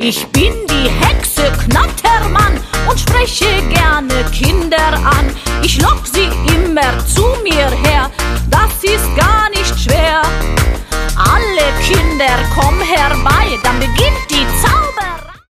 Ich bin die Hexe Knattermann und spreche gerne Kinder an. Ich lock sie immer zu mir her, das ist gar nicht schwer. Alle Kinder, komm herbei, dann beginnt